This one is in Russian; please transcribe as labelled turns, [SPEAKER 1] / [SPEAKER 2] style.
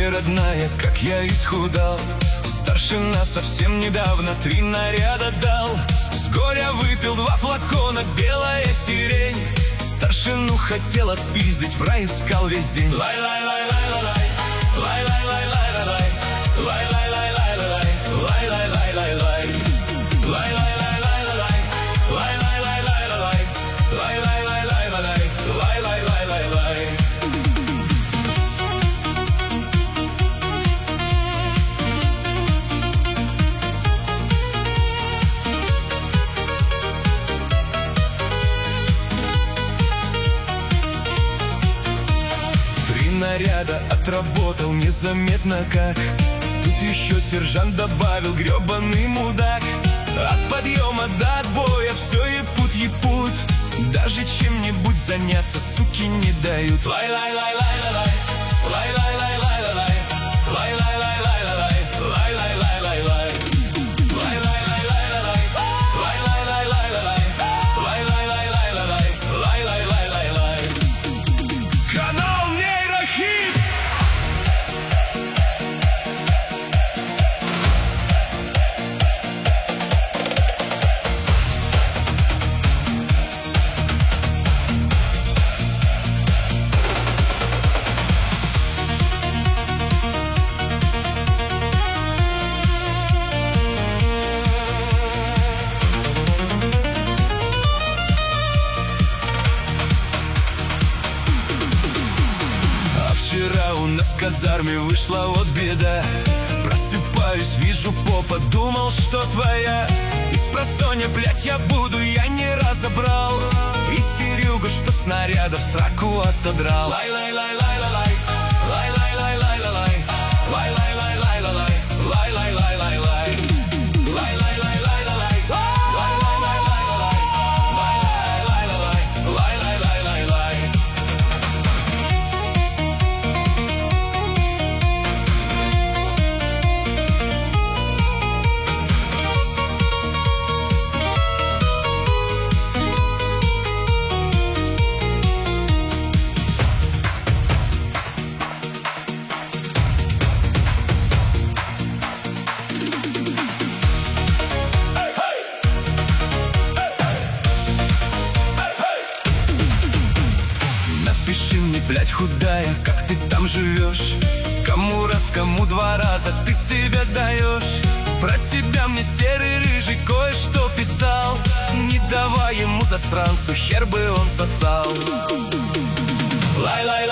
[SPEAKER 1] мой родная, как я исхудал. Старшина совсем недавно 3 наряда дал. С горя выпил 2 флакона, белая сирень. Старшину хотел отпиздить, проискал весь день. Лай-лай-лай-лай-лай, лай-лай-лай-лай-лай, лай-лай-лай-лай-лай, лай-лай-лай-лай-лай, лай-лай-лай-лай-лай, лай-лай-лай-лай-лай, лай-лай-лай-лай-лай, лай-лай-лай-лай-лай. Наряда отработал незаметно как. Тут еще сержант добавил, гребаный мудак. От подъема до отбоя все епут. Даже чем-нибудь заняться, суки, не дают. Лай-лай-лай-лай-лай, лай-лай-лай-лай-лай, лай-лай-лай-лай-лай, лай-лай-лай-лай-лай, лай-лай-лай-лай-лай, лай-лай-лай-лай-лай, лай-лай-лай-лай-лай, лай-лай-лай-лай-лай. Канал Нейрохит! Вчера у нас в казарме вышла вот беда. Просыпаюсь, вижу попа, думал, что твоя. И спросонья, блять, я буду, я не разобрал. И Серега, что снарядов сраку отодрал. Лай-лай-лай-лай-лай, лай-лай-лай-лай-лай, лай-лай-лай-лай-лай, лай-лай-лай-лай-лай, лай-лай-лай-лай-лай, лай-лай-лай-лай-лай, лай-лай-лай-лай-лай. Напиши мне, блядь, худая, как ты там живешь. Кому раз, кому 2 раза ты себя даешь. Про тебя мне серый рыжий кое-что писал. Не давай ему, засранцу, хер бы он сосал. Лай-лай.